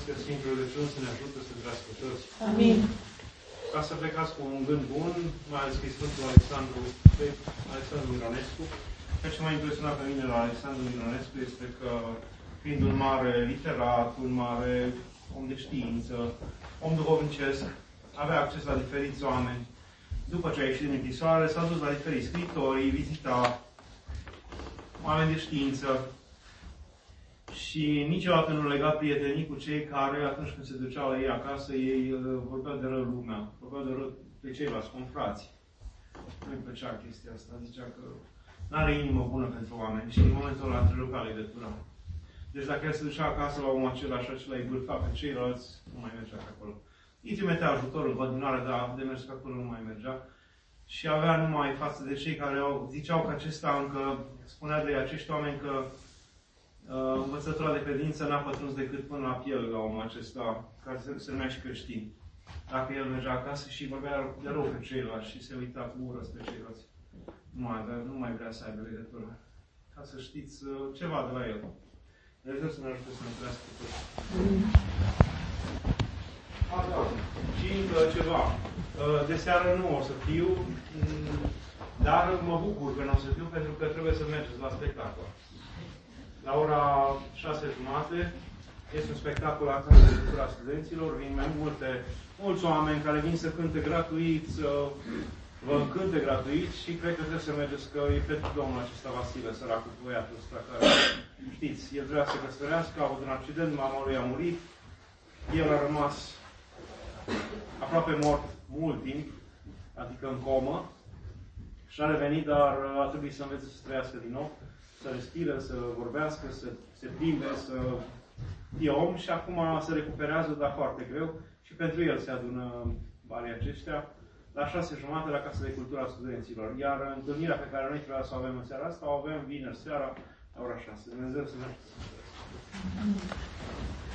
că Sfântul Rugăciun să ne ajute să trăiască toți. Amin. Ca să plecați cu un gând bun, mai ales că e Sfântul Alexandru Mironescu. Ceea ce m-a impresionat pe mine la Alexandru Mironescu este că, fiind un mare literat, un mare om de știință, om duhovnicesc, avea acces la diferiți oameni. După ce a ieșit din închisoare, s-a dus la diferiți scriitori, vizita oameni de știință și niciodată nu lega prietenii cu cei care, atunci când se duceau la ei acasă, ei vorbeau de rău lumea, vorbeau de rău pe ceilalți confrați. Nu-i plăcea chestia asta, zicea că n-are inimă bună pentru oameni și în momentul ăla întrerupa legătura. Deci dacă el se ducea acasă la omul acela și acela îi bârfa pe ceilalți, nu mai mergea pe acolo. Îi trimitea ajutorul, continuare, dar de mers pe acolo nu mai mergea. Și avea numai față de cei care ziceau că acesta încă, spunea de acești oameni că învățătura de credință n-a pătruns decât până la piele la omul acesta, care se numea și creștin. Dacă el mergea acasă și vorbea de rău pe ceilalți și se uita cu ură spre ceilalți, nu mai vrea să aibă legătură. Ca să știți ceva de la el. Dumnezeu să ne ajute să ne trăiască toți. Și încă ceva. De seară nu o să fiu, dar mă bucur că nu o să fiu, pentru că trebuie să mergeți la spectacol. La ora 6:30 este un spectacol la Casa de Cultură a Studenților. Vin mai mulți oameni care vin să cânte gratuit, să vă încânte gratuit și cred că trebuie să mergeți, că e pentru domnul acesta Vasile, săracul băiatul ăsta, care, știți, el vrea să căsătorească, a avut un accident, mama lui a murit, el a rămas aproape mort mult timp, adică în comă, și a revenit, dar a trebuit să învețe să trăiască din nou, să respire, să vorbească, să se plimbe, să fie om și acum se recuperează, dar foarte greu și pentru el se adună banii aceștia la 6:30 la Casa de Cultură a Studenților. Iar întâlnirea pe care noi trebuia să o avem în seara asta, o avem vineri seara la ora 6. Dumnezeu să ne ajute.